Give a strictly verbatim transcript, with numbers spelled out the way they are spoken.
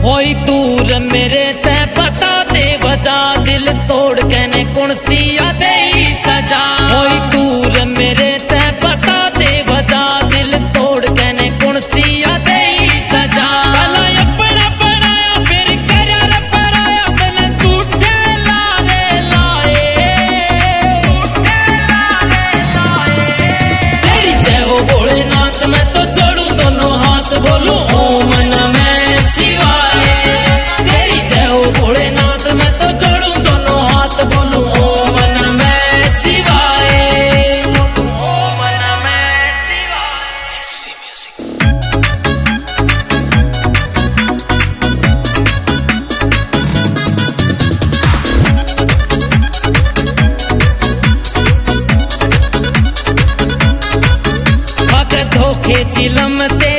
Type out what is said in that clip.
होई दूर मेरे ते पता दे वजह दिल तोड़ के ने कौन सी दे सजा। होई दूर मेरे ते पता दे वजह दिल तोड़ के ने कौन सी दे सजा। भला अपना बनाया फिर करर पराया तन झूठे लारे लाए, तेरी जय हो भोलेनाथ मैं तो जोड़ू दोनों हाथ बोलूं ओम नमः शिवाय। तेरी जय हो भोलेनाथ मैं तो जोड़ू दोनों हाथ बोलूं ओम नमः शिवाय, ओम नमः शिवाय। SV music. खाके धोखे चिलम ते